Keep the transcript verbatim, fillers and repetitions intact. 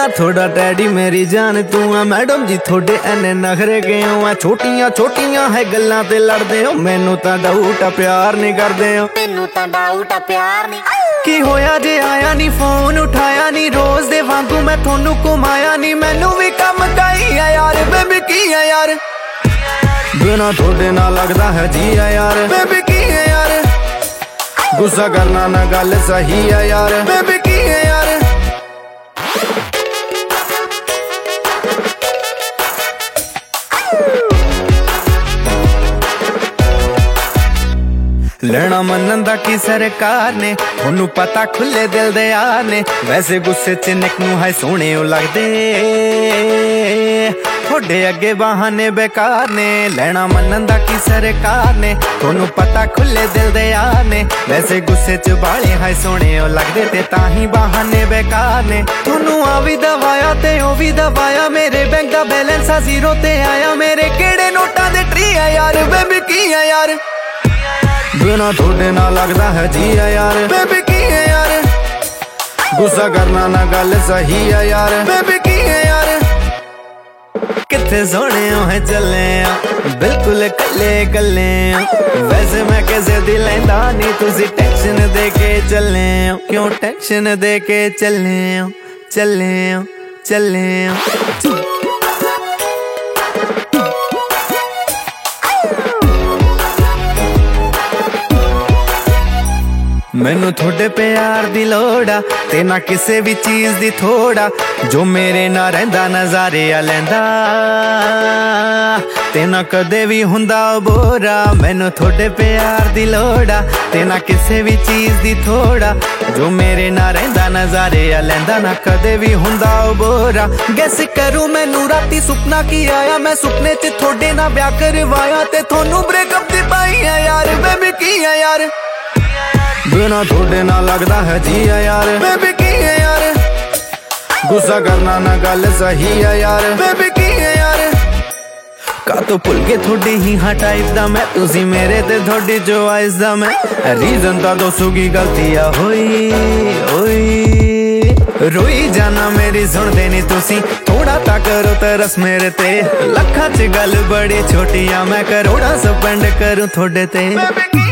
थोड़ा डैडी मेरी जान तू है मैडम जी थोड़े एने नखरे क्यों है छोटियां छोटियां है गल्लां ते लड़दे हो मैनू तां डाउट आ प्यार नहीं करदे हो मैनू तां डाउट आ प्यार नहीं की होया जे आया नी फोन उठाया नी रोज दे वांगू मैं थोनू घुमाया नी मैनू भी कम काई है यार बेबी की है यार बिना थोड़े ना लगदा है जी है यार बेबी की है यार गुस्सा करना ना गल सही है यार बेबी की है यार लेना मनन दा की सरकार ने थोनू पता खुले दिल दे यार ने वैसे गुस्से च निक नू है सोहणे लगदे थोड़े अगे बहाने बेकार ने लेना मनन दा की सरकार ने थोनू पता खुले दिल दे यार ने वैसे गुस्से च बाले है सोहणे लगदे ते ताही बहाने बेकार ने थोनू आ भी दवाया ते ओ भी दवाया मेरे बैंक दा बैलेंस आ जीरो ते आया मेरे केड़े नोटां दे ट्री है यार बेबी की है यार बिना थोड़े ना लगदा है जी है यार बेबी की है यार गुस्सा करना ना गल सही है यार बेबी की है यार किथे सोने है चले बिल्कुल कले कले वैसे मैं कैसे दिल लेंदा नहीं तुसी टेंशन दे के चले क्यों टेंशन दे के चले चले चले मैनू थोड़े प्यार दी लोड़ा ते ना किसे भी चीज दी थोड़ा जो मेरे ना रहिंदा नजारे आ लैंदा ते ना कदे भी हुंदा बोरा मैनू थोड़े प्यार दी लोड़ा ते ना किसे भी चीज दी थोड़ा जो मेरे ना रहिंदा नजारे आ लैंदा ना कदे भी हुंदा बोरा गैस करूं मैनू राती सुपना की आया मैं सुपने च थोड़े ना ब्याह करवाया ते थोनू ब्रेकअप दी पाई है यार बेबी की है यार बिना थोड़े ना लगदा है जी है यार बेबी की है यार गुस्सा करना ना गल सही है यार बेबी की है यार का तो भुल के थोड़ी ही हाँ टाइप दा मैं तुसी मेरे ते थोड़ी जो आइस दा मैं रीजन ता दसो की गलती आ होई होई रोई जाना मेरी सुन देनी तुसी थोड़ा ता करो तरस मेरे ते लखा च गल बड़ी छोटी आ मैं करोड़ा स्पेंड करूं थोड़े ते